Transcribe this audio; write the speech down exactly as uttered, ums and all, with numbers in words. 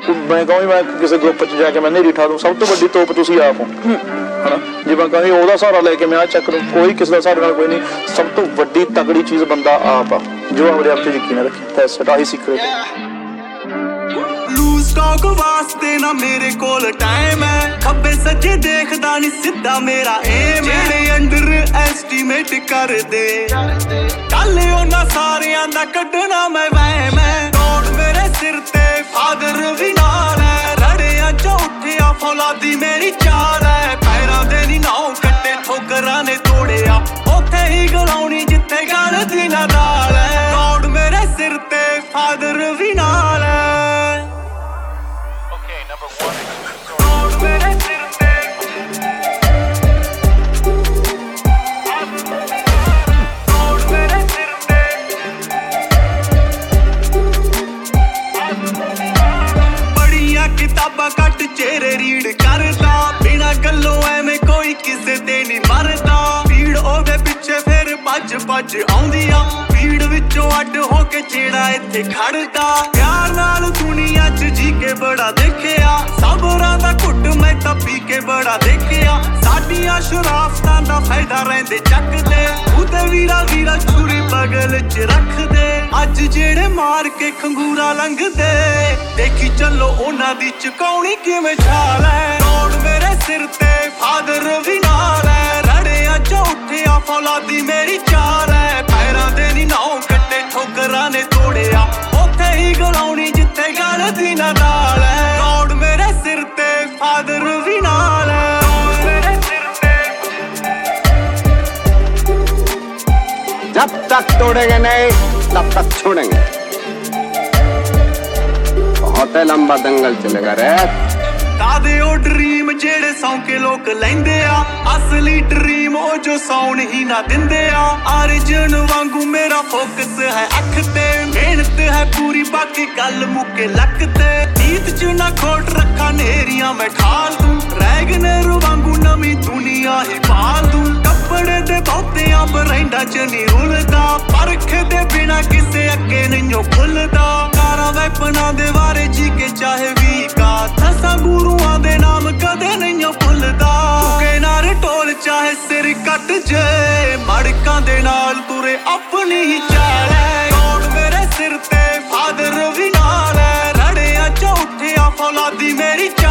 मैं कहूँ मैं किसी ग्रुप च जाके मैं नहीं ठा दूँ, सब तो वड्डी तोप तुसीं आप हो है ना। जे मैं कहूँ ओहदा सहारा लैके मैं आ चक लूँ, कोई किसी का सहारे नाल कोई नहीं। सब तो वड्डी तगड़ी चीज़ बंदा आप आ जो अपने आप से यकीन रखे। दैट्स इट, आही सीक्रेट है। स्टॉक वास्ते ना मेरे कोल टाइम है, खब्बे सज्जे देखदा नहीं सीधा मेरा एम है। जेड़े अंडर एस्टीमेट कर दे कल उन्हां सारियां दा कड्ढना मैं वहम है। दौड़ मेरे सिर ते फादर भी नाल है, रड़ियां चों उठिया फौलादी मेरी चाल है। पैरां दे नी नाउ कट्टे ठोकरां ने तोड़िया, उत्थे ही गलाउणी जिथे गल दी ना दाल है। दौड़ मेरे सिर ते फादर भी नाल है। किताबा कट चेहरे रीड करदा, बिना गल्लों एवें कोई किसे ते नहीं मरदा। भीड़ ओदे पिछे फिर भज भज आउंदिया, भीड़ विचों अड होके जेड़ा इत्थे खड़दा। प्यार नाल दुनिया च जी के बड़ा देखिया, सबरां दा घुट मैं तां पी के बड़ा देखिया। साडियां शराफतां दा फायदा रहिंदे चकदे, उते वीरा वीरा छुरी बगल च रखदे। अज जेड़े मार के खंगूरा लंघदे, देखी चलो उन्हां दी चुकाउणी किवें छाल है। दौड़ मेरे सिर ते फादर भी नाल है, रड़ियां चों उठिया फौलादी मेरी चाल है। पैरां दे नी नाउ कट्टे ठोकरां ने तोड़िया, उत्थे ही गलाउणी जिथे गल दी ना दाल है। दौड़ मेरे सिर ते फादर भी नाल है। जब तक तोड़ेंगे नहीं तब तक छोड़ेंगे। बहुत लंबा दंगल चलेगा रे। दादे ओ ड्रीम जेड़े सौंके लोग लैंदे आ, असली ड्रीम ओ जो सौन ही ना दिंदे आ। अर्जुन वांगू मेरा फोकस है अख ते, मेहनत है पूरी बाकी गल मुके लक ते। नीत च ना खोट रखा नेरियां मैं ठाल दूं, रैगनर वांगू नवीं दुनिया ही पाल दूं। कपड़े दे बहुतियां बरैंडा च नहीं रुलदा, परख दे बिना किसे अगे नहीं खुलदा। कारा वैपना दे वारे जी के चाहे वी का, दसां गुरुआं दे नाम कदे नहीं भुलदा। के नार टोल चाहे सिर कट जे, मड़कां दे नाल तुरे अपनी ही चाल है। दौड़ मेरे सिर ते फादर भी नाल है, रड़ियां चों उठिया फौलादी मेरी